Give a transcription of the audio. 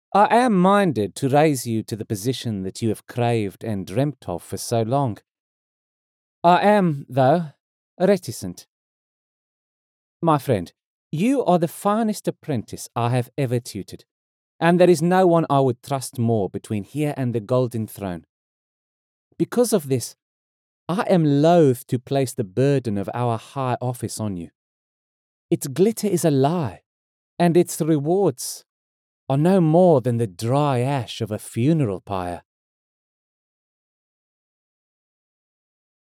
I am minded to raise you to the position that you have craved and dreamt of for so long. I am, though, reticent. My friend, you are the finest apprentice I have ever tutored, and there is no one I would trust more between here and the Golden Throne. Because of this, I am loath to place the burden of our high office on you. Its glitter is a lie, and its rewards are no more than the dry ash of a funeral pyre.